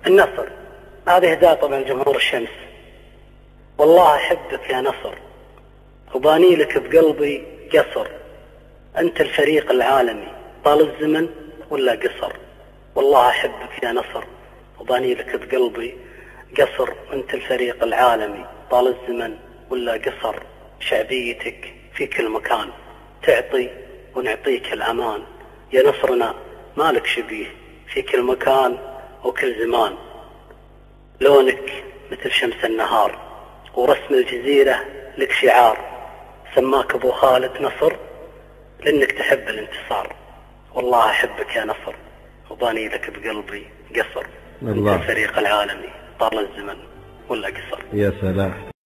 النصر. هذه هداية طبعا جمهور الشمس. والله أحبك يا نصر، وباني لك بقلبي قصر. أنت الفريق العالمي، طال الزمن ولا قصر. والله أحبك يا نصر، وباني لك بقلبي قصر. أنت الفريق العالمي، طال الزمن ولا قصر. شعبيتك في كل مكان، تعطي ونعطيك الأمان. يا نصرنا مالك شبيه، في كل مكان وكل زمان. لونك مثل شمس النهار، ورسم الجزيرة لك شعار. سماك أبو خالد نصر لأنك تحب الانتصار. والله أحبك يا نصر، وباني لك بقلبي قصر. أنت الفريق العالمي، طال الزمن ولا قصر. يا سلام.